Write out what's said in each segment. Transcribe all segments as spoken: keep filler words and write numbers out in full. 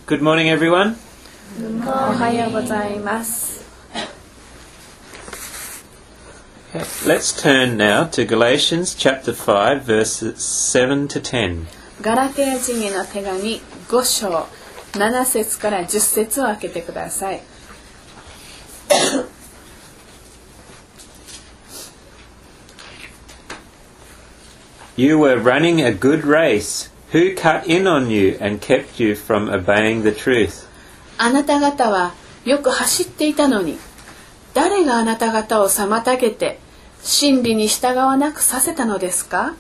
Good morning, everyone. おはようございます。 Okay, let's turn now to Galatians chapter five, verses seven to ten. ガラテヤ人への手紙ご章なな節からじゅっ節を開けてください。 You were running a good race. Who cut in on you and kept you from obeying the truth? あなた方はよく走っていたのに、誰があなた方を妨げて真理に従わなくさせたのですか？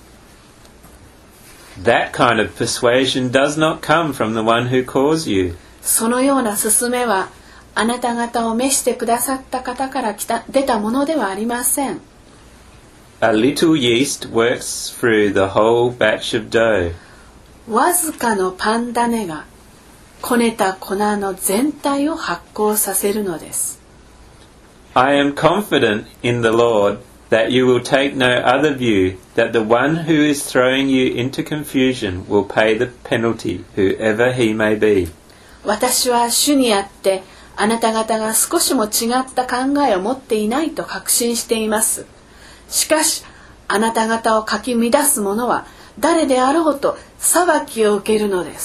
That kind of persuasion does not come from the one who calls you. そのような勧めはあなた方を召してくださった方から来た出たものではありません。 A little yeast works through the whole batch of dough. わずかのパン種がこねた粉の全体を発酵させるのです。 I am confident in the Lord that you will take no other view, that the one who is throwing you into confusion will pay the penalty, whoever he may be. 私は主にあってあなた方が少しも違った考えを持っていないと確信しています。しかしあなた方をかき乱す者は誰であろうと裁きを受けるのです。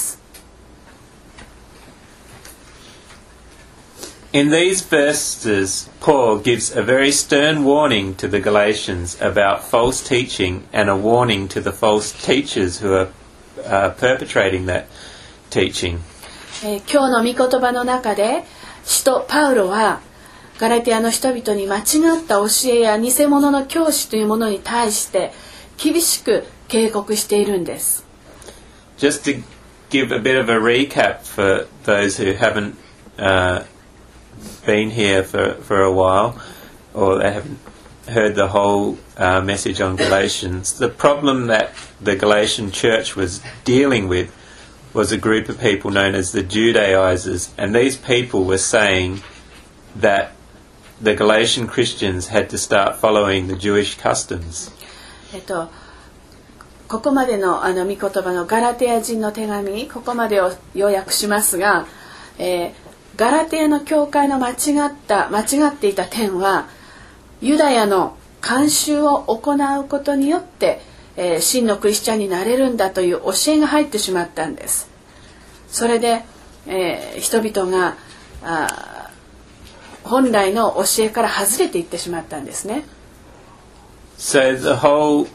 In these verses, Paul gives a very stern warning to the Galatians about false teaching and a warning to the false teachers who are uh, perpetrating that teaching. えー、今日の御言葉の中で使徒パウロはガラテヤの人々に間違った教えや偽物の教師というものに対して厳しく警告しているんです。 Just to give a bit of a recap for those who haven't uh, been here for, for a while, or they haven't heard the whole uh, message on Galatians, the problem that the Galatian church was dealing with was a group of people known as the Judaizers, and these people were saying that the Galatian Christians had to start following the Jewish customs. えっと、ここまでのあの御言葉のガラテヤ人の手紙、ここまでを要約しますが、えー、ガラテヤの教会の間違った間違っていた点はユダヤの慣習を行うことによって、えー、真のクリスチャンになれるんだという教えが入ってしまったんです。それで、えー、人々があ本来の教えから外れていってしまったんですね。 So the whole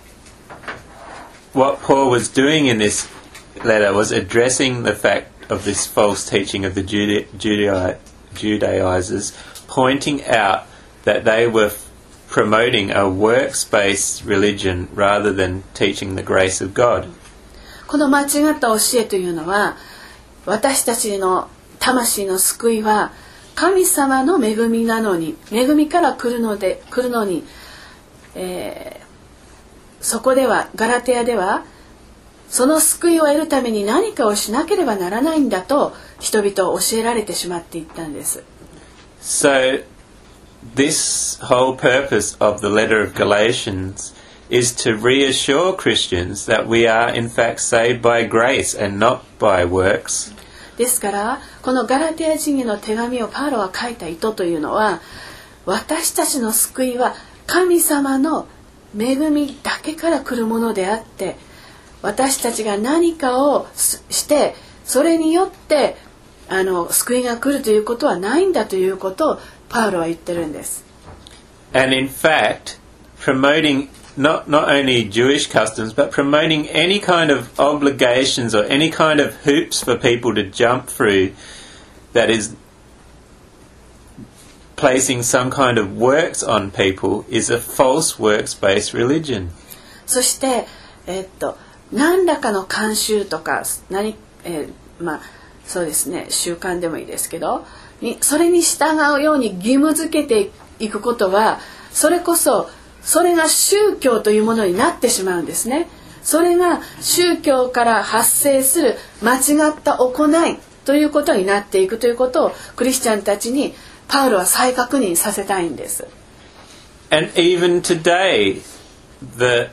what Paul was doing in this letter was addressing the fact of this false teaching of the Juda- Judai- Judaizers, pointing out that they were f- promoting a works-based religion rather than teaching the grace of God. この間違った教えというのは、私たちの魂の救いは神様の恵みなのに、恵みから来るので来るのに、えーそこではガラテヤではその救いを得るために何かをしなければならないんだと人々を教えられてしまっていったんです。 So this whole purpose of the letter of Galatians is to reassure Christians that we are in fact saved by grace and not by works. ですからこのガラテヤ人への手紙をパウロが書いた意図というのは、私たちの救いは神様の恵みだけから来るものであって、私たちが何かをしてそれによってあの救いが来るということはないんだということをパウロは言ってるんです。 And in fact, promoting not not only Jewish customs, but promoting any kind of obligations or any kind of hoops for people to jump through that is placing some kind of works on people is a false works-based religion. そして、えー、っと何らかの慣習とか何、えー、まあそうですね、習慣でもいいですけど、にそれに従うように義務付けていくことは、それこそそれが宗教というものになってしまうんですね。それが宗教から発生する間違った行いということになっていくということをクリスチャンたちにパウロは再確認させたいんです。 And even today, the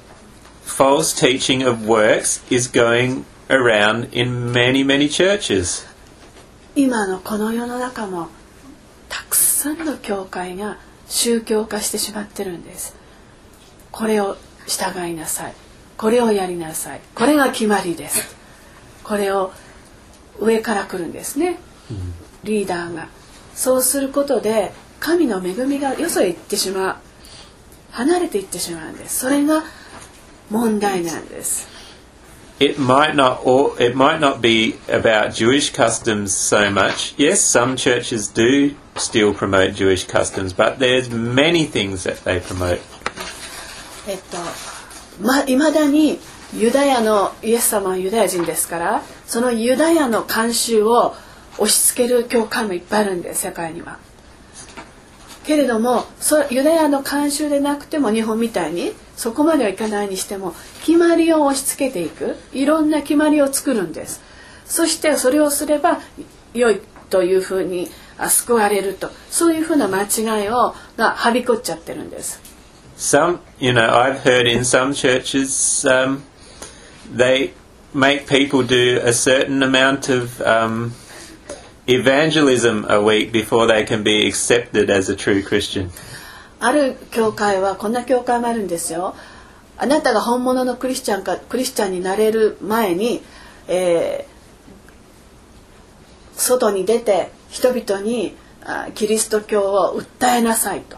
false teaching of works is going around in many, many churches. 今のこの世の中もたくさんの教会が宗教化してしまってるんです。これを従いなさい、これをやりなさい、これが決まりです、これを上から来るんですね、うん、リーダーが。そうすることで神の恵みがよそへ行ってしまう、離れていってしまうんです。それが問題なんです。 It might not all, it might not be about Jewish customs so much. Yes, some churches do still promote Jewish customs, but there's many things that they promote. えっと、ま、未だにユダヤのイエス様はユダヤ人ですから、そのユダヤの慣習を押し付ける教会もいっぱいあるんです、世界には。けれども、そユダヤの慣習でなくても日本みたいにそこまではいかないにしても決まりを押し付けていく、いろんな決まりを作るんです。そしてそれをすれば良いというふうに救われると、そういうふうな間違いをがはびこっちゃってるんです。 Some, you know, I've heard in some churches, um, they make people do a certain amount of um, evangelism a week before they can be accepted as a true Christian. ある教会はこんな教会もあるんですよ。あなたが本物のクリスチャンかクリスチャンになれる前に、えー、外に出て人々にキリスト教を訴えなさいと。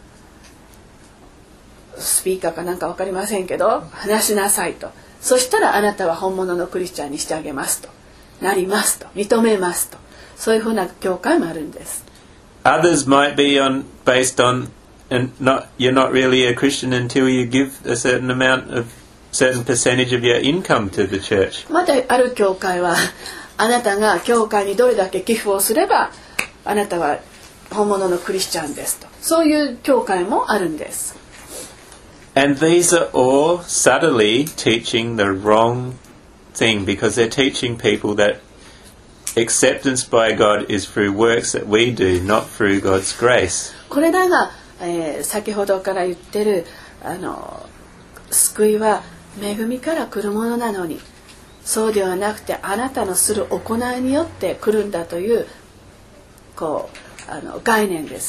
スピーカーかなんか分かりませんけど話しなさいと。そしたらあなたは本物のクリスチャンにしてあげますと、なりますと、認めますと、そういうふうな教会もあるんです。 Others might be on based on and not you're not really a Christian until you give a certain amount of certain percentage of your income to the church. またある教会はあなたが教会にどれだけ寄付をすればあなたは本物のクリスチャンですと、そういう教会もあるんです。 And these are all subtly teaching the wrong thing, because they're teaching people that acceptance by God is through works that we do, not through God's grace. これらが、えー、先ほどから言ってるあの救いは恵みから来るものなのに、そうではなくてあなたのする行いによって来るんだというこうあの概念です。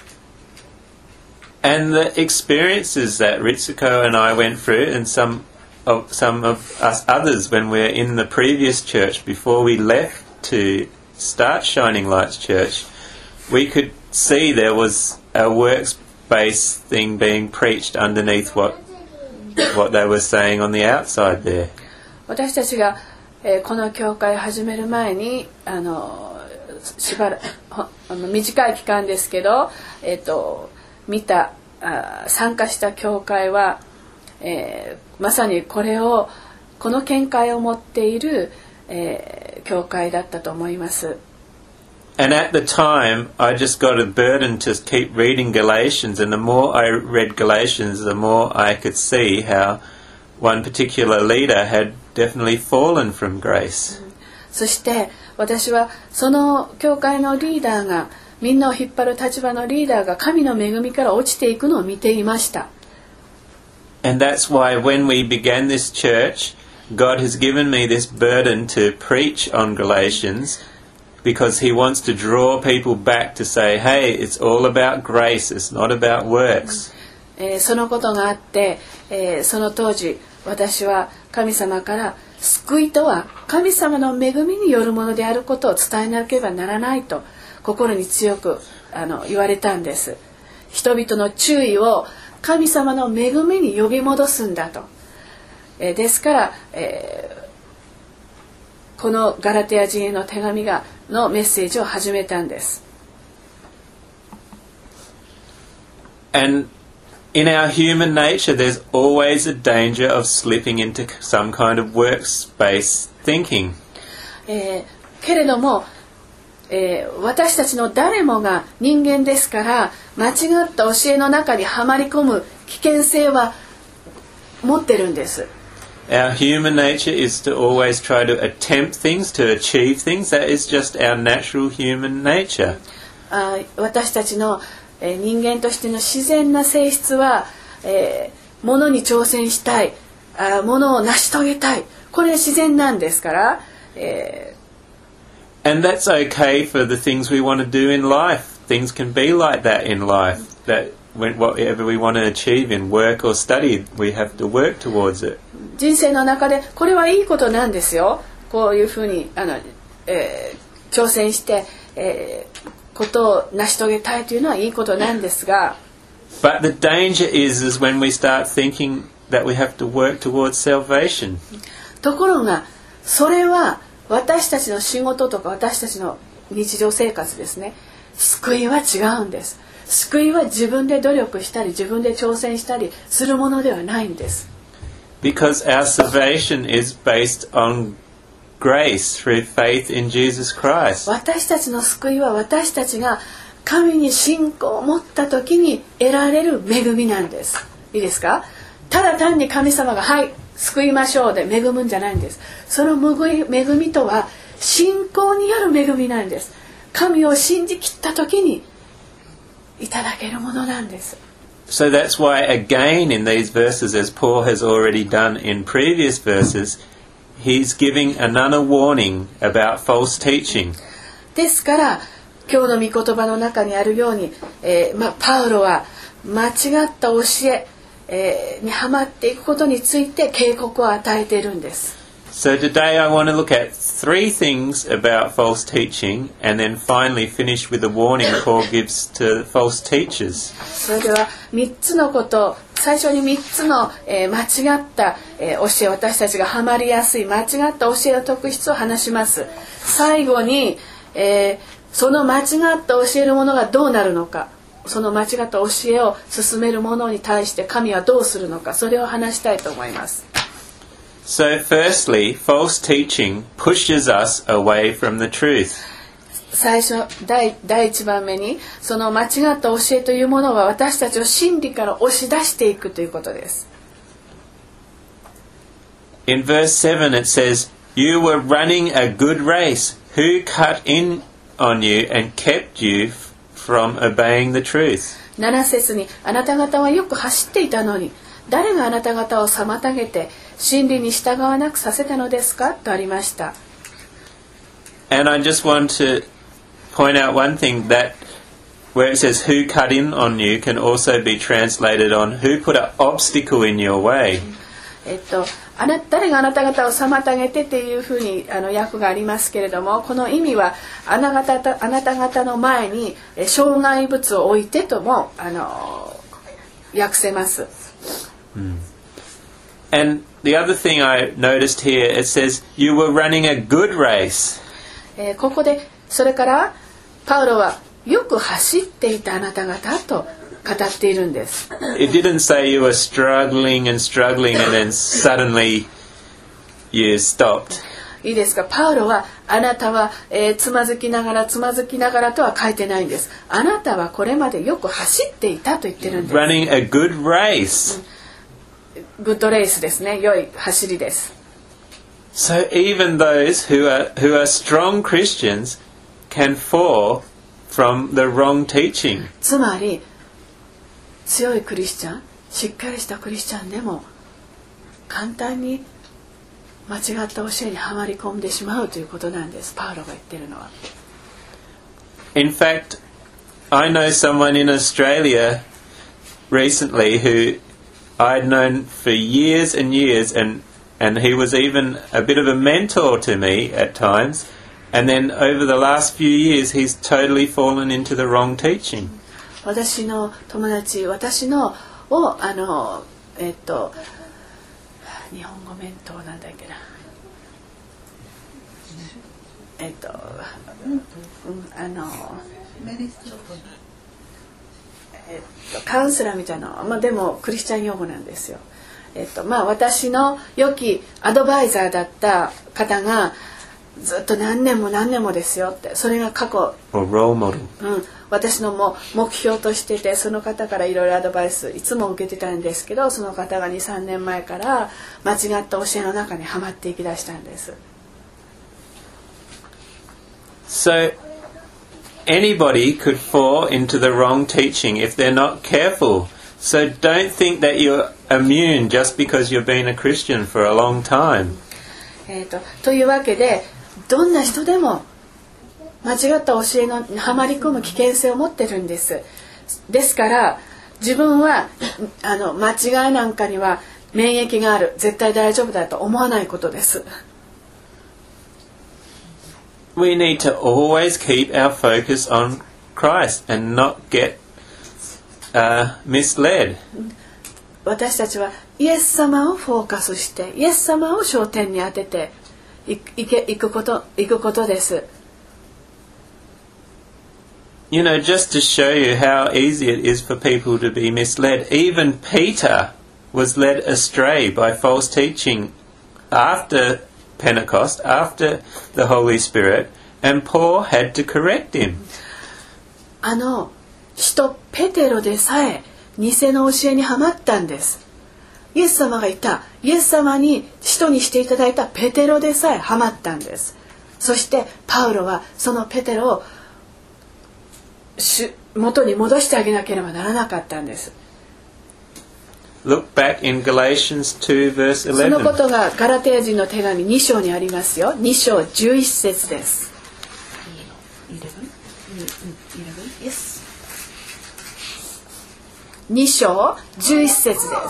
And the experiences that Ritsuko and I went through, and some of some of us others when we were in the previous church before we left to start Shining Lights Church, we could see there was a works-based thing being preached underneath what what they were saying on the outside there. 私たちが、えー、この教会を始める前にあのしばらあの短い期間ですけど、えっと見たあ参加した教会は、えー、まさにこれをこの見解を持っている、えー、教会だったと思います。 And at the time, I just got a burden to keep reading Galatians, and the more I read Galatians, the more I could see how one particular leader had definitely fallen from grace. そして私はその教会のリーダーがみんなを引っ張る立場のリーダーが神の恵みから落ちていくのを見ていました。 And that's why when we began this church, God has given me this burden to preach on Galatians, because He wants to draw people back to say, hey, it's all about grace, it's not about works. えー、そのことがあって、えー、その当時私は神様から救いとは神様の恵みによるものであることを伝えなければならないと心に強くあの言われたんです。人々の注意を神様の恵みに呼び戻すんだと。えー、ですから、えー、このガラテヤ人への手紙がのメッセージを始めたんです。 And in our human nature, there's always a danger of slipping into some kind of works-based thinking. えー、けれども、えー、私たちの誰もが人間ですから間違った教えの中にはまり込む危険性は持ってるんです。 Our human nature is to always try to attempt things, to achieve things. That is just our natural human nature. あ、私たちの、えー、人間としての自然な性質は、えー、ものに挑戦したい、あ、ものを成し遂げたい、これは自然なんですから、えー And that's okay for the things we want to do in life. Things can be like that in life. That when, whatever we want to achieve in work or study, we have to work towards it. 人生の中でこれはいいことなんですよ。こういうふうにあの、えー、挑戦して、えー、ことを成し遂げたいというのはいいことなんですが。 But the danger is, is when we start thinking that we have to work towards salvation. ところがそれは私たちの仕事とか私たちの日常生活ですね。救いは違うんです。救いは自分で努力したり自分で挑戦したりするものではないんです。 Because our salvation is based on grace through faith in Jesus Christ. 私たちの救いは私たちが神に信仰を持った時に得られる恵みなんです。いいですか？ただ単に神様がはい救いましょうで恵むんじゃないんです。その恵みとは信仰による恵みなんです。神を信じきった時にいただけるものなんです。 So that's why again in these verses, as Paul has already done in previous verses, he's giving another warning about false teaching. ですから今日の御言葉の中にあるように、えーま、パウロは間違った教え、えー、にはまっていくことについて警告を与えているんです。 So today I want to look at three things about false teaching and then finally finish with a warning Paul gives to false teachers. それではみっつのこと最初にみっつの、えー、間違った、えー、教え私たちがハマりやすい間違った教えの特質を話します。最後に、えー、その間違った教えるものがどうなるのか、その間違った教えを進めるものに対して神はどうするのか、それを話したいと思います。 So firstly, false teaching pushes us away from the truth. 最初 第, 第一番目にその間違った教えというものは私たちを真理から押し出していくということです。 In verse seven it says, "You were running a good race. Who cut in on you and kept you from obeying the truth?" なな節にあなた方はよく走っていたのに誰があなた方を妨げて真理に従わなくさせたのですかとありました。 And I just want to point out one thing, that where it says who cut in on you can also be translated on who put an obstacle in your way. えっと、あな誰があなた方を妨げてっていうふうにあの訳がありますけれども、この意味はあなた方、あなた方の前に障害物を置いてともあの訳せます。 Mm. And the other thing I noticed here, it says you were running a good race. えー、ここでそれからパウロはよく走っていたあなた方と語っているんです。 It didn't say you were struggling and struggling and then suddenly you stopped. いいですか？パウロはあなたは、えー、つまずきながらつまずきながらとは書いてないんです。あなたはこれまでよく走っていたと言ってるんです。 Running a good race. グッドレースですね。良い走りです。 So even those who are who are strong Christians can fall from the wrong teaching. つまり強いクリスチャン、しっかりしたクリスチャンでも簡単に間違った教えにはまり込んでしまうということなんです。パウロが言ってるのは。 In fact, I know someone in Australia recently who I'd known for years and years, and and he was even a bit of a mentor to me at times. And then over the last few years, he's totally fallen into the wrong teaching. 私の友達、私のをあのえっと日本語メントーなんだっけな、えっと、うん、あのえっとカウンセラーみたいな、まあでもクリスチャン用語なんですよ。えっとまあ私の良きアドバイザーだった方がずっと何年も何年もですよって、それが過去、 Or role model. うん、私のも目標としてて、その方からいろいろアドバイスいつも受けてたんですけど、その方が にさんねんまえから間違った教えの中にはまっていきだしたんです。 So anybody could fall into the wrong teaching if they're not careful. So don't think that you're immune just because you've been a Christian for a long time. えーと、というわけでどんな人でも間違った教えのはまり込む危険性を持ってるんです。ですから自分はあの間違いなんかには免疫がある、絶対大丈夫だと思わないことです。 We need to always keep our focus on Christ and not get uh, misled. 私たちはイエス様をフォーカスして、イエス様を焦点に当てていいけいくこといくことです。 You know, just to show you how easy it is for people to be misled, even Peter was led astray by false teaching after Pentecost, after the Holy Spirit, and Paul had to correct him. あの使徒ペテロでさえ偽の教えにはまったんです。イエス様がいた、イエス様に使徒にしていただいたペテロでさえはまったんです。そしてパウロはそのペテロを元に戻してあげなければならなかったんです。 Look back in Galatians two verse そのことがガラテヤ人の手紙に章にありますよ。に章じゅういち節です。に章じゅういち節です。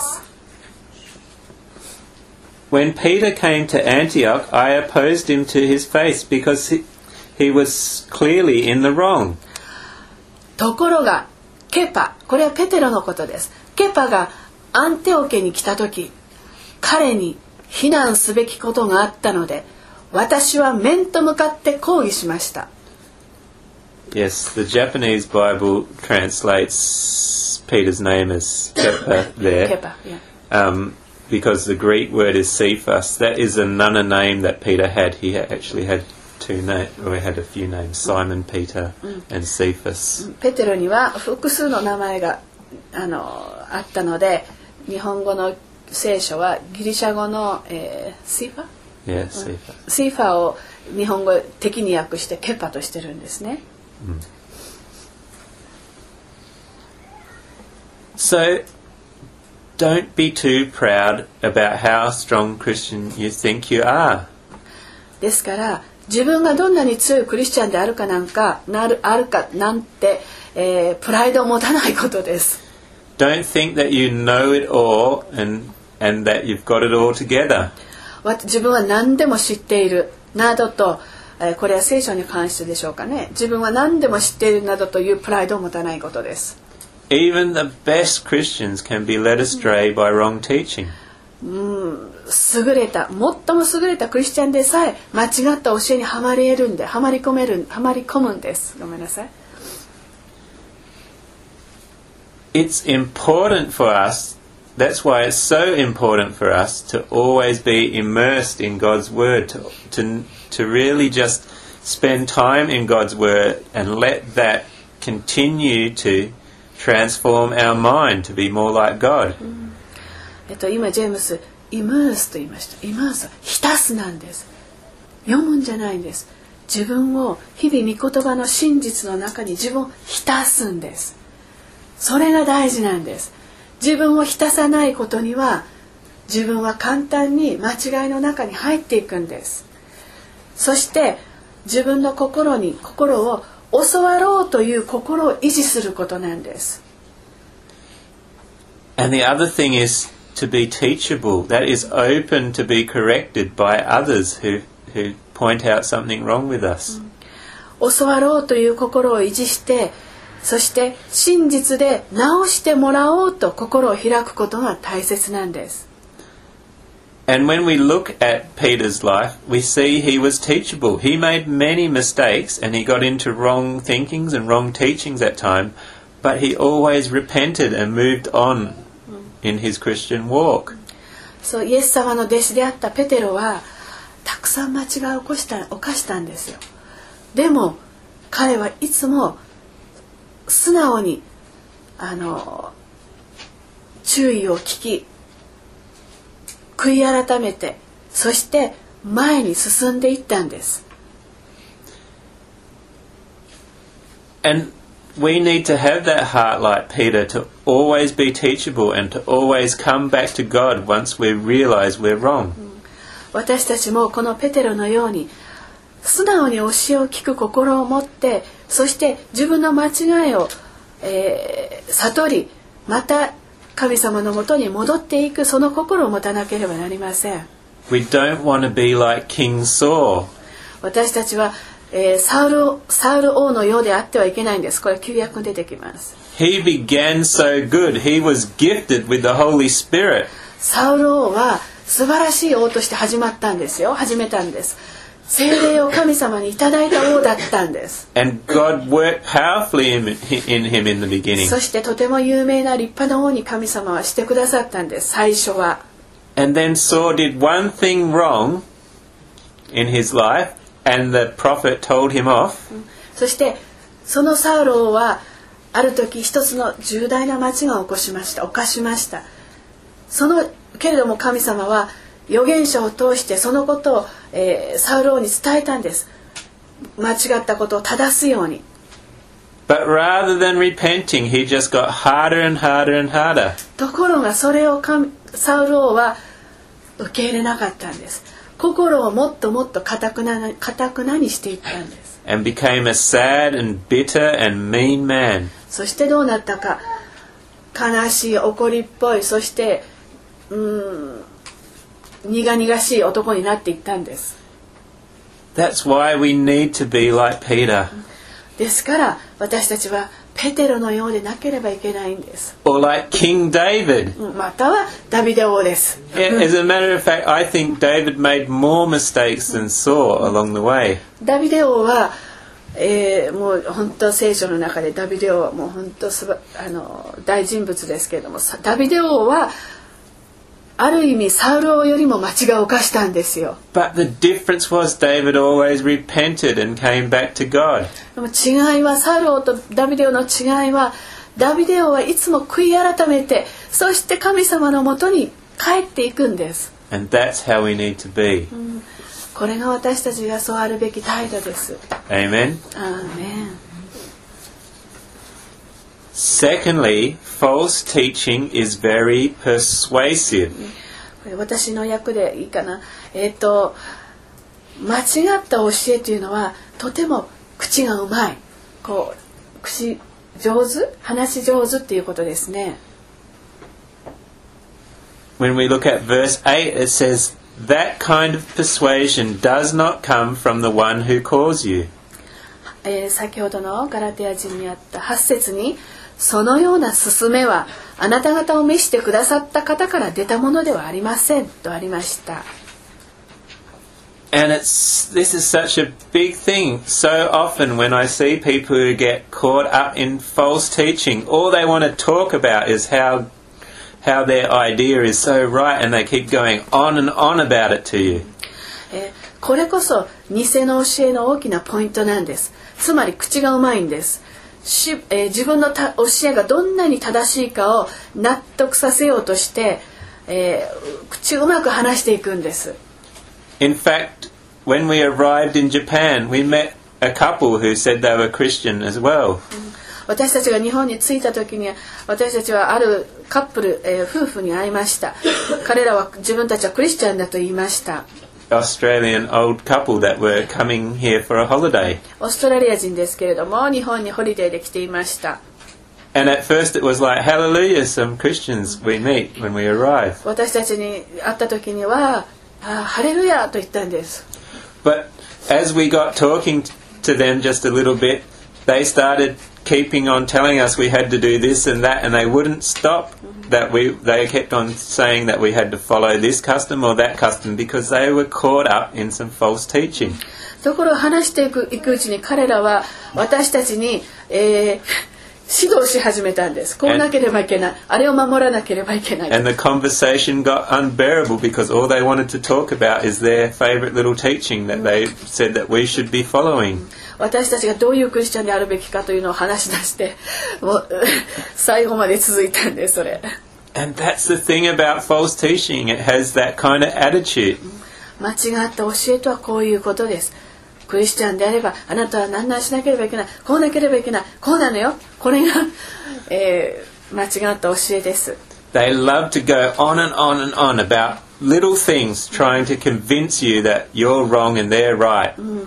When Peter came to Antioch, I opposed him to his face because he, he was clearly in the wrong. ところがケパ、これはペテロのことです。ケパがアンテオケに来た時、彼に非難すべきことがあったので、私は面と向かって抗議しました。 Yes, the Japanese Bible translates Peter's name as Kepa there, Kepa, yeah. um, because the Greek word is Cephas. That is another name that Peter had. He actually had two names, or he had a few names: Simon Peter and Cephas. ペテロには複数の名前があのあったので、日本語の聖書はギリシャ語の、えー、シーファ、 yeah, Cephas. シーファを日本語的に訳してケパとしてるんですね。 Mm. So, don't be too proud about how strong Christian you think you are. ですから自分がどんなに強いクリスチャンであるかなんかなるあるかなんて、えー、プライドを持たないことです。 Don't think that you know it all and and that you've got it all together. 自分は何でも知っているなどと、えー、これは聖書に関してでしょうかね。自分は何でも知っているなどというプライドを持たないことです。 Even the best Christians can be led astray by wrong teaching. うん優れた最も優れたクリスチャンでさえ間違った教えにはまり得るんではまり込めるはまり込むんです。ごめんなさい。 It's important for us. That's why it's so important for us to always be immersed in God's Word, to to to really just spend time in God's Word and let that continue to transform our mind to be more like God. えっと今ジェームスイマースと言いました。イマースは浸すなんです。読むんじゃないんです。自分を日々御言葉の真実の中に自分を浸すんです。それが大事なんです。自分を浸さないことには自分は簡単に間違いの中に入っていくんです。そして自分の心に心を教わろうという心を維持することなんです。 And the other thing is to be teachable. That is open to be corrected by others who who point out something wrong with us. 教わろうという心を維持して、そして真実で直してもらおうと心を開くことが大切なんです。 And when we look at Peter's life, we see he was teachable. He made many mistakes and he got into wrong thinkings and wrong teachings at time, but he always repented and moved on in his Christian walk. そうイエス様の弟子であったペテロはたくさん間違いを起こした犯したんですよ。でも彼はいつも素直にあの注意を聞き悔い改めてそして前に進んでいったんです。 And we need to have that heart like Peter to always be teachable and to always come back to God once we realize we're wrong. 私たちもこのペテロのように素直に教えを聞く心を持って、そして自分の間違いを、えー、悟り、また神様のもとに戻っていく、その心を持たなければなりません。 We don't want to be like King Saul. 私たちは、えー、サウル、サウル王のようであってはいけないんです。これ旧約に出てきます。 He began so good. He was gifted with the Holy Spirit. サウル王は素晴らしい王として始まったんですよ。始めたんです。聖霊を神様にいただいた王だったんです。 And God worked powerfully in, in him in the beginning. そしてとても有名な立派な王に神様はしてくださったんです。最初は。 And then Saul did one thing wrong in his life, and the prophet told him off. そしてそのサウル王はある時一つの重大な間違いを起こしました。犯しました。そのけれども神様は預言者を通してそのことを、えー、サウル王に伝えたんです。間違ったことを正すように。 But rather than repenting, he just got harder and harder and harder. ところがそれを神サウル王は受け入れなかったんです。心をもっともっと固くな、固くなにしていったんです。 And became a sad and bitter and mean man. そしてどうなったか、悲しい、怒りっぽい、そしてうーん苦々しい男になっていったんです。 That's why we need to be like Peter. ですから私たちはペテロのようでなければいけないんです。 Or like King David. またはダビデ王です。 As a matter of fact, I think David made more mistakes than Saul along the way. ダビデ王は、えー、もう本当聖書の中でダビデ王はもう本当すばあの大人物ですけれども、ダビデ王はある意味サウル王よりも間違いを犯したんですよ。 But the difference was David always repented and came back to God. でも違いはサウル王とダビデ王の違いは、ダビデ王はいつも悔い改めて、そして神様のもとに帰っていくんです。 And that's how we need to be. うん、これが私たちがそうあるべき態度です。 Amen. アーメン。 Secondly, false teaching is very persuasive. これ私の訳でいいかな。えっと間違った教えというのはとても口がうまい、こう口上手、話し上手っていうことですね。 When we look at verse eight, it says, "That kind of persuasion does not come from the one who calls you." えー、先ほどのガラテヤ人にあったはち節に、そのような勧めはあなた方を召してくださった方から出たものではありませんとありました。 And it's this is such a big thing. So often when I see people who get caught up in false teaching, all they want to talk about is how how their idea is so right, and they keep going on and on about it to you. えー、これこそ偽の教えの大きなポイントなんです。つまり口がうまいんです。しえー、自分のた教えがどんなに正しいかを納得させようとして、えー、口うまく話していくんです。 In fact, when we arrived in Japan, we met a couple who said they were Christian as well. 私たちが日本に着いた時に私たちはあるカップル、えー、夫婦に会いました。彼らは自分たちはクリスチャンだと言いました。 Australian old couple that were coming here for a holiday. オーストラリア人ですけれども日本にホリデーで来ていました。 And at first it was like, hallelujah, some Christians we meet when we arrive. 私たちに会った時には、あ、ハレルヤと言ったんです。 But as we got talking to them just a little bit, they started keeping on telling us we had to do this and that, and they wouldn't stop. That we, they kept on saying that we had to follow this custom or that custom because they were caught up in some false teaching. ところを話していく、いくうちに彼らは私たちに、えー、指導し始めたんです。こうなければいけない、あれを守らなければいけない。 And the conversation got unbearable because all they wanted to talk about is their favorite little teaching that they said that we should be following. 私たちがどういうクリスチャンであるべきかというのを話し出してもう最後まで続いたんですそれ。 And that's the thing about false teaching. It has that kind of attitude. 間違った教えとはこういうことです。クリスチャンであればあなたは何々しなければいけない、こうなければいけない、こうなのよ。これが、えー、間違った教えです。 They love to go on and on and on about little things, trying to convince you that you're wrong and they're right. うん、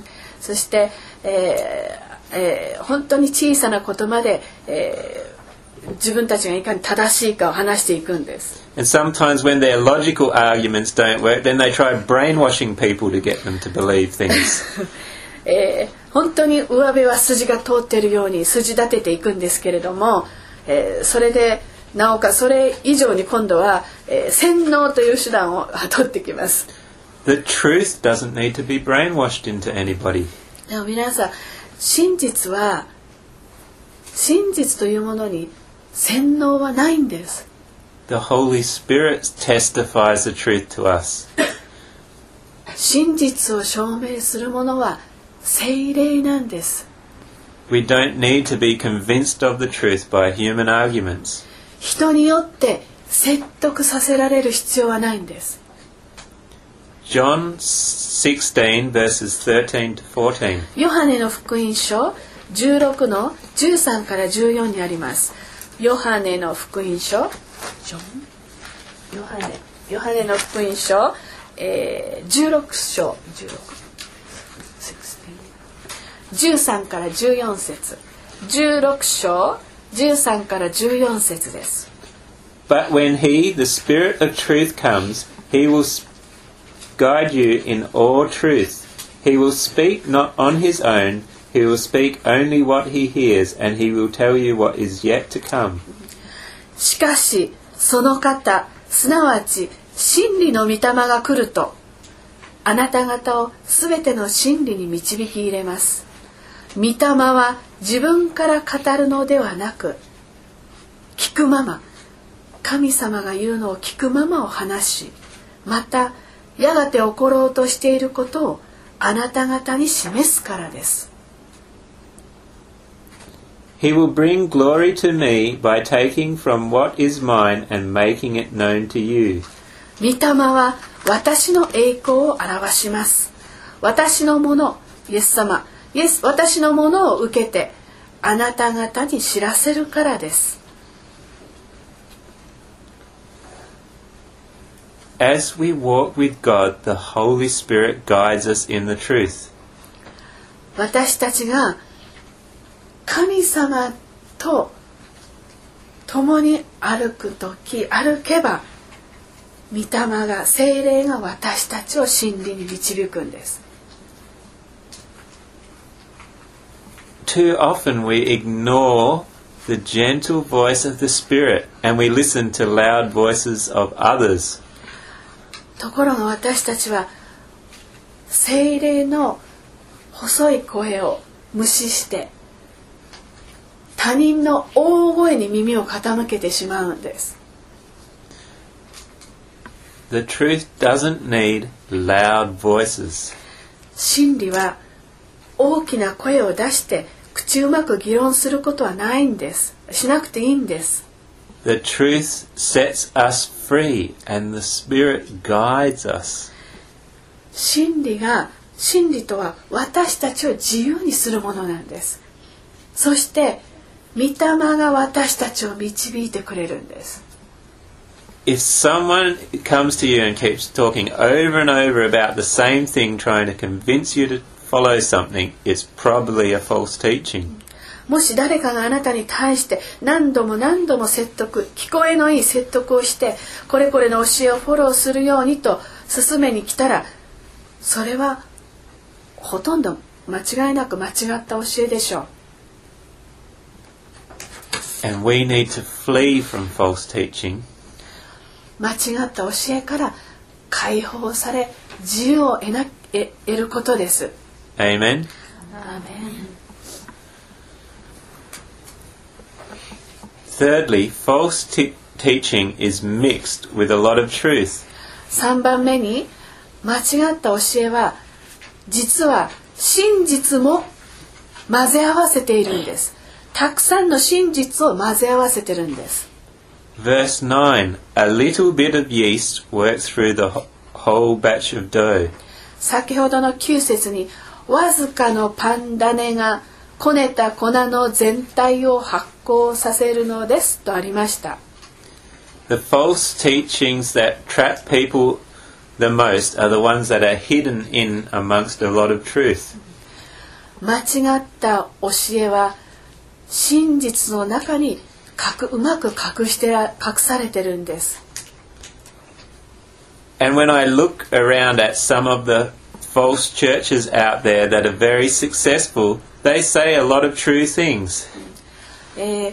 そして、えーえー、本当に小さなことまで、えー、自分たちがいかに正しいかを話していくんです。 And sometimes when their logical arguments don't work, then they try brainwashing people to get them to believe things. えー、本当に上辺は筋が通っているように筋立てていくんですけれども、えー、それでなおかそれ以上に今度は、えー、洗脳という手段を取ってきます。 The truth doesn't need to be brainwashed into anybody. でも皆さん、真実は真実というものに洗脳はないんです。 The Holy Spirit testifies the truth to us. 真実を証明するものは聖霊なんです。 We don't need to be convinced of the truth by human arguments. 人によって説得させられる必要はないんです。 John sixteen verses thirteen to fourteen. ヨハネの福音書じゅうろくのじゅうさんからじゅうよんにあります。ヨハネの福音書ヨハネヨハネの福音書、えー、じゅうろく章じゅうろくじゅうさんからじゅうよん節じゅうろく章じゅうさんからじゅうよん節です。 But when he, the Spirit of truth, comes, he will guide you in all truth. He will speak not on his own, he will speak only what he hears, and he will tell you what is yet to come. しかしその方、すなわち真理の御霊が来ると、あなた方をすべての真理に導き入れます。御霊は自分から語るのではなく、聞くまま、神様が言うのを聞くままを話し、またやがて起ころうとしていることをあなた方に示すからです。 He will bring glory to me by taking from what is mine and making it known to you. 御霊は私の栄光を表します。私のもの、イエス様、イエス、私のものを受けてあなた方に知らせるからです。 As we walk with God, the Holy Spirit guides us in the truth. 私たちが神様と共に歩くとき、歩けば御霊が、聖霊が私たちを真理に導くんです。 Too often we ignore the gentle voice of the Spirit and we listen to loud voices of others. ところが私たちは聖霊の細い声を無視して他人の大声に耳を傾けてしまうんです。 The truth doesn't need loud voices. 真理は大きな声を出して口うまく議論することはないんです。しなくていいんです。 The truth sets us free and the Spirit guides us. 真理が、真理とは私たちを自由にするものなんです。そして御霊が私たちを導いてくれるんです。 If someone comes to you and keeps talking over and over about the same thing, trying to convince you to follow something, it's probably a false teaching. もし誰かがあなたに対して何度も何度も説得、聞こえのいい説得をして、これこれの教えをフォローするようにと勧めに来たら、それはほとんど間違いなく間違った教えでしょう。 And we need to flee from false teaching. 間違った教えから解放され自由を得な、得、得ることです。 Amen. Amen. Thirdly, false te- teaching is mixed with a lot of truth. さんばんめに、間違った教えは実は真実も混ぜ合わせているんです。たくさんの真実を混ぜ合わせてるんです。 Verse nine, a little bit of yeast works through the whole batch of dough. 先ほどのきゅう節に、わずかのパン種がこねた粉の全体を発酵させるのですとありました。 The false teachings that trap people the most are the ones that are hidden in amongst a lot of truth. 間違った教えは真実の中に隠うまく隠してら隠されてるんです。 And when I look around at some of the false churches out there that are very successful, they say a lot of true things. えー、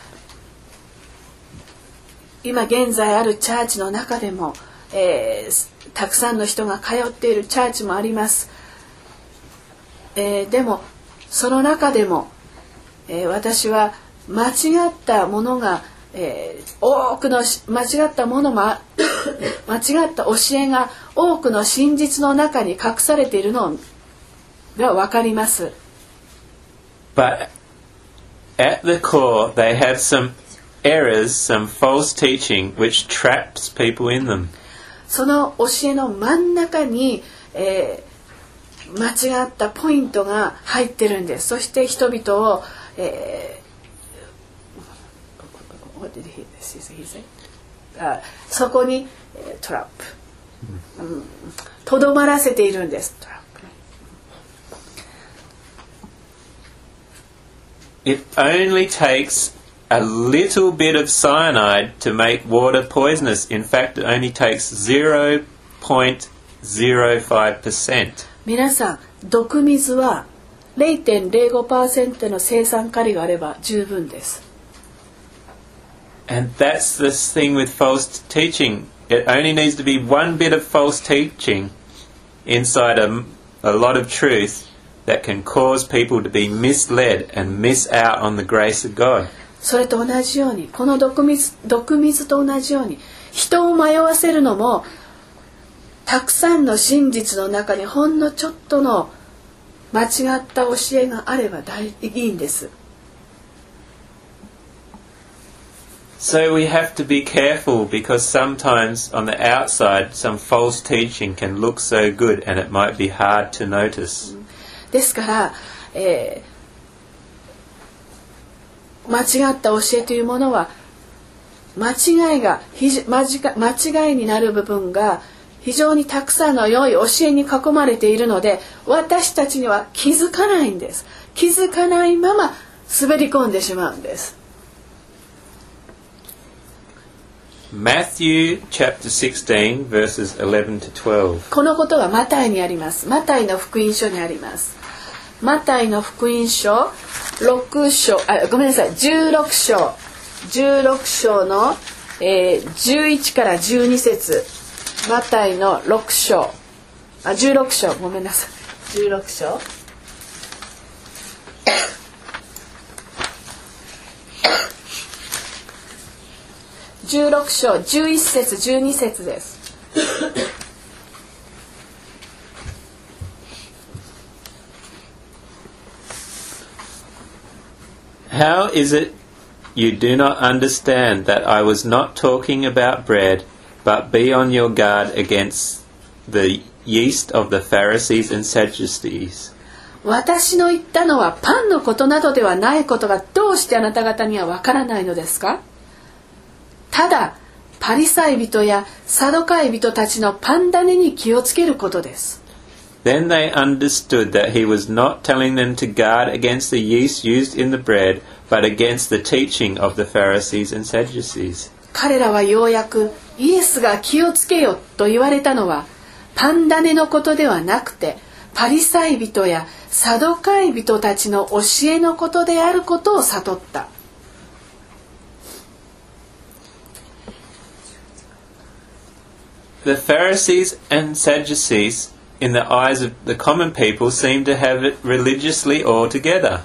今現在あるチャーチの中でも、えー、たくさんの人が通っているチャーチもあります。えー、でもその中でも、えー、私は間違ったものが、えー、多くの間違ったものも間違った教えが多くの真実の中に隠されているのが分かります。 But at the core, they have some errors, some false teaching, which traps people in them. その教えの真ん中に、えー、間違ったポイントが入ってるんです。そして人々を、えーWhat did he, he say? あそこに、えー、トラップ、とど、うん、まらせているんです。トラップ。 It only takes a little bit of cyanide to make water poisonous. In fact, it only takes zero point zero five percent. 皆さん、毒水は ゼロてんゼロごパーセント の生酸カリがあれば十分です。 And that's the thing with false teaching. It only needs to be one bit of false teaching inside a, a lot of truth that can cause people to be misled and miss out on the grace of God. それと同じように、この毒水、毒水と同じように、人を迷わせるのも、たくさんの真実の中にほんのちょっとの間違った教えがあれば大いいんです。 So we have to be careful because sometimes on the outside some false teaching can look so good and it might be hard to notice. ですから、えー、間違った教えというものは間違いが間違いになる部分が非常にたくさんの良い教えに囲まれているので私たちには気づかないんです。気づかないまま滑り込んでしまうんです。 Matthew chapter sixteen verses eleven to twelve. このことはマタイにあります。マタイの福音書にあります。マタイの福音書ろく章、あ、ごめんなさい、じゅうろく章、じゅうろく章の、えー、じゅういちからじゅうに節、マタイのろく章、あ、じゅうろく章、ごめんなさい、じゅうろく章。じゅうろく章じゅういち節じゅうに節です。 How is it you do not understand that I was not talking about bread, but be on your guard against the yeast of the Pharisees and Sadducees? 私の言ったのはパンのことなどではないことがどうしてあなた方にはわからないのですか？ただパリサイ人やサドカイ人たちのパン種に気をつけることです。 Then they understood that he was not telling them to guard against the yeast used in the bread, but against the teaching of the Pharisees and Sadducees. 彼らはようやくイエスが気をつけよと言われたのはパン種のことではなくてパリサイ人やサドカイ人たちの教えのことであることを悟った。 The Pharisees and Sadducees, in the eyes of the common people, seem to have it religiously all together.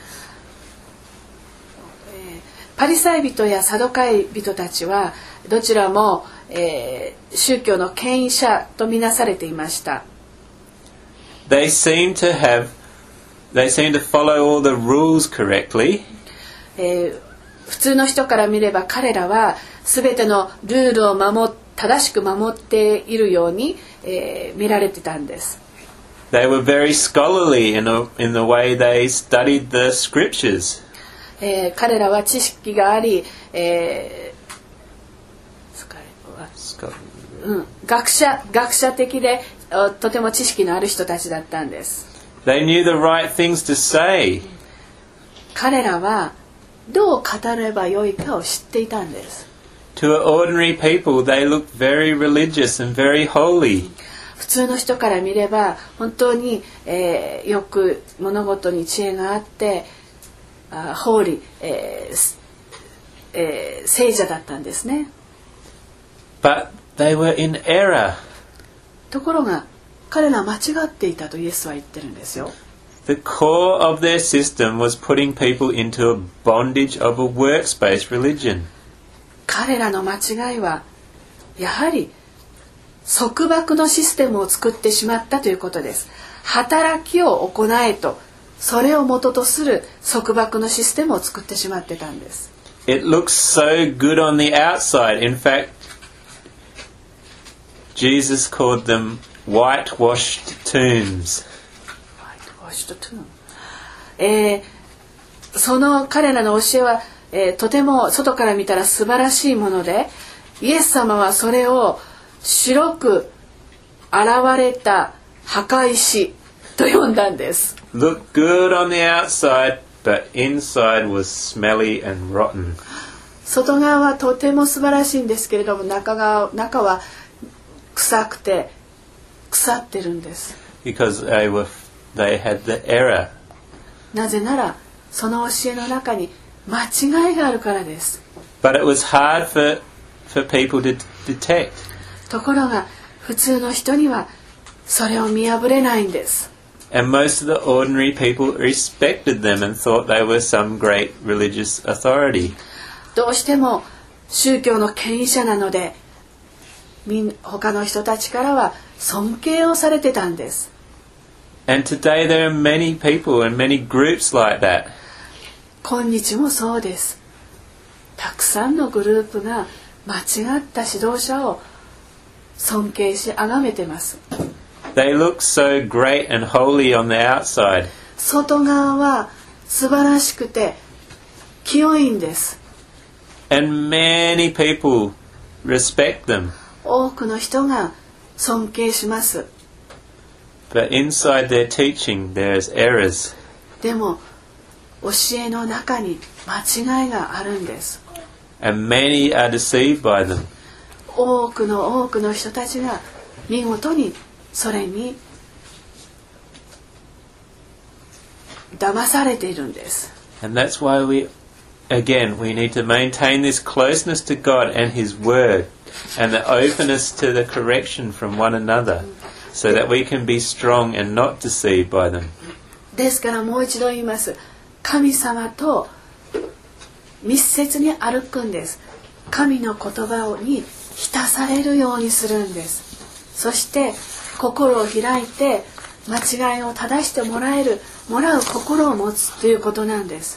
パリサイ人やサドカイ人たちはどちらも、えー、宗教の権威者とみなされていました。 They seem to have, they seem to follow all the rules correctly. えー、普通の人から見れば彼らはすべてのルールを守って正しく守っているように、えー、見られてたんです。 They were very scholarly in, a, in the way they studied the scriptures. えー、彼らは知識があり、えーうん、学者学者的でとても知識のある人たちだったんです。 They knew the right things to say. 彼らはどう語ればよいかを知っていたんです。 To ordinary people, they looked very religious and very holy. 普通の人から見れば本当に、えー、よく物事に知恵があってあホーリー、えーえー、聖者だったんですね。 But they were in error. ところが彼らは間違っていたとイエスは言ってるんですよ。 The core of their system was putting people into a bondage of a works-based religion. 彼らの間違いはやはり束縛のシステムを作ってしまったということです。働きを行えと、それを元とする束縛のシステムを作ってしまってたんです。 It looks so good on the outside. In fact, Jesus called them whitewashed tombs. Whitewashed tomb. えー、その彼らの教えは、えー、とても外から見たら素晴らしいもので、イエス様はそれを白く現れた墓石と呼んだんです。 Look good on the outside, but inside was smelly and rotten. 外側はとても素晴らしいんですけれども、中側、中は臭くて腐ってるんです。 Because they were, they had the error. なぜならその教えの中に間違いがあるからです。 But it was hard for, for people to detect. ところが普通の人にはそれを見破れないんです。 And most of the ordinary people respected them and thought they were some great religious authority. どうしても宗教の権威者なので、他の人たちからは尊敬をされてたんです。 And today there are many people and many groups like that. 今日もそうです。たくさんのグループが間違った指導者を尊敬し崇めてます。 They look so great and holy on the outside. 外側は素晴らしくて清いんです。 And many people respect them. 多くの人が尊敬します。 But inside their teaching there's errors. でも教えの中に間違いがあるんです。 And many are deceived by them. 多くの多くの人たちが見事にそれに騙されているんです。 And that's why we, again, we need to maintain this closeness to God and His Word and the openness to the correction from one another so that we can be strong and not deceived by them. ですからもう一度言います。神様と密接に歩くんです。神の言葉に浸されるようにするんです。そして心を開いて間違いを正してもらえる、もらう心を持つということなんです。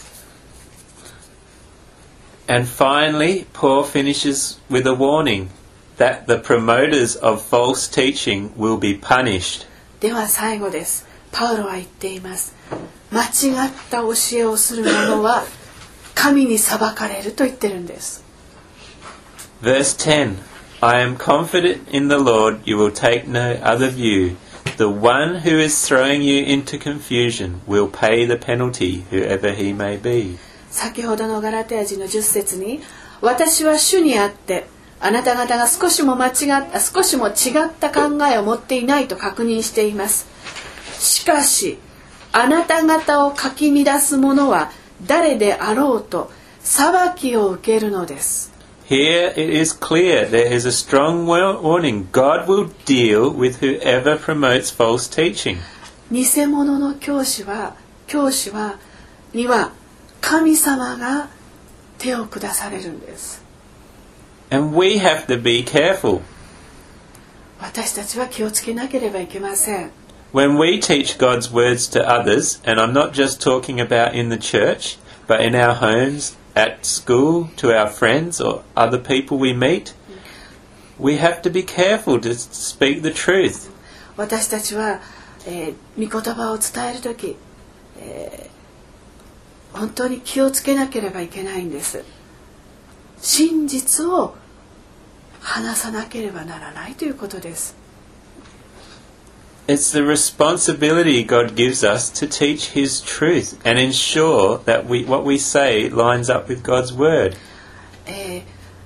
And finally, Paul finishes with a warning that the promoters of false teaching will be punished. では最後です。パウロは言っています。間違った教えをする者は神に裁かれると言ってるんです。 Verse ten. I am confident in the Lord you will take no other view. The one who is throwing you into confusion will pay the penalty, whoever he may be. 先ほどのガラテヤ人のじゅっ節に、私は主にあってあなた方が少しも間違った少しも違った考えを持っていないと確認しています。しかしあなた方をかき乱す者は誰であろうと裁きを受けるのです。 Here it is clear there is a strong warning. God will deal with whoever promotes false teaching. 偽物の教師は教師はには神様が手を下されるんです。 And we have to be careful. 私たちは気をつけなければいけません。 When we teach God's words to others, and I'm not just talking about in the church, but in our homes, at school, to our friends or other people we meet, we have to be careful to speak the truth. 私たちは、えー、御言葉を伝えるとき、えー、本当に気をつけなければいけないんです。真実を話さなければならないということです。 It's the responsibility God gives us to teach His truth and ensure that we, what we say lines up with God's word. えー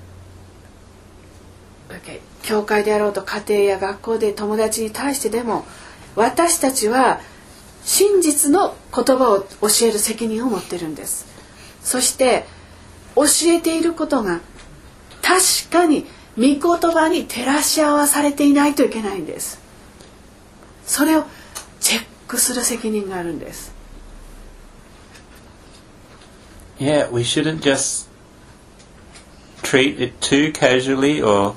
okay. 教会であろうと家庭や学校で友達に対してでも私たちは真実の言葉を教える責任を持っているんです。そして教えていることが確かに御言葉に照らし合わされていないといけないんです。それをチェックする責任があるんです。 Yeah, we shouldn't just treat it too casually or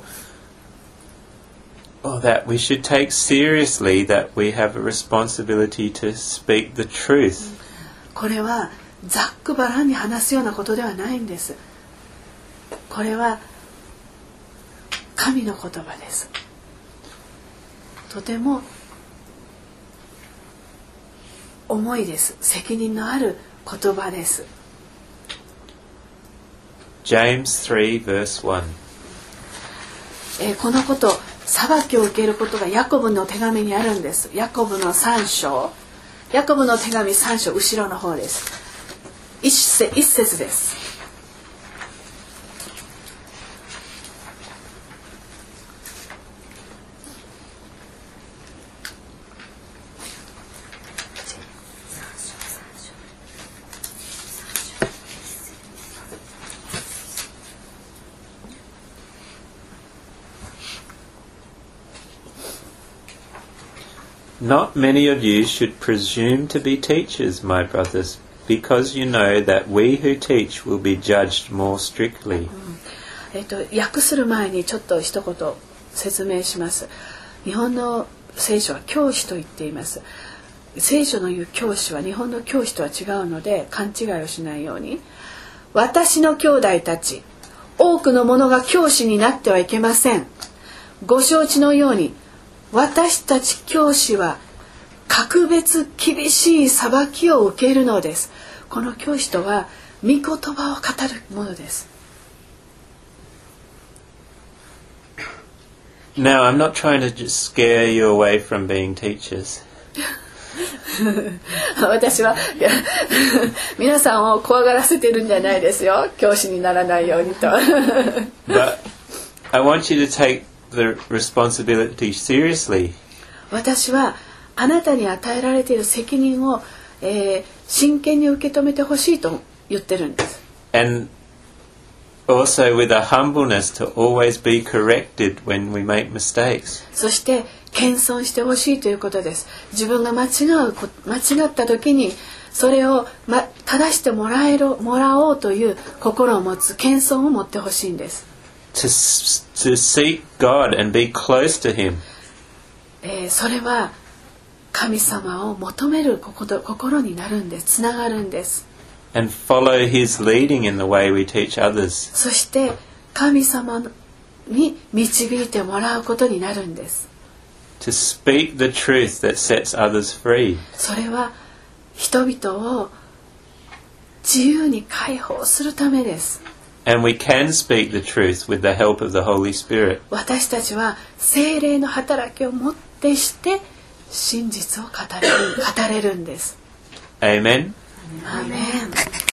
or that we should take seriously that we have a responsibility to speak the truth. これはざっくばらんに話すようなことではないんです。これは神の言葉です。とても重いです。責任のある言葉です。 James three verse one. えー、このこと裁きを受けることがヤコブの手紙にあるんです。ヤコブのさん章、ヤコブの手紙さん章後ろの方です。一節、一節です。 Not many of you should presume to be teachers, my brothers, because you know that we who teach will be judged more strictly. えっと、訳する前にちょっと一言説明します。日本の聖書は教師と言っています。聖書の言う教師は日本の教師とは違うので勘違いをしないように。私の兄弟たち、多くの者が教師になってはいけません。ご承知のように、私たち教師は格別厳しい裁きを受けるのです。この教師とは御言葉を語るものです。 Now, I'm not trying to just scare you away from being teachers. 私は皆さんを怖がらせてるんじゃないですよ。教師にならないようにと。 But I want you to take the responsibility seriously. 私はあなたに与えられている責任を、えー、真剣に受け止めてほしいと言ってるんです。 And also with a humbleness to always be corrected when we make mistakes. そして謙遜してほしいということです。自分が間違う間違った時にそれを、ま、正してもらえるもらおうという心を持つ謙遜を持ってほしいんです。 To, to seek God and be close to Him. えー、それは神様を求める心、心になるんです。つながるんです。 And follow His leading in the way we teach others. そして神様に導いてもらうことになるんです。 To speak the truth that sets others free. それは人々を自由に解放するためです。 And we can speak the truth with the help of the Holy Spirit. 私たちは聖霊の働きをもってして真実を語れる、語れるんです。 Amen. アーメン。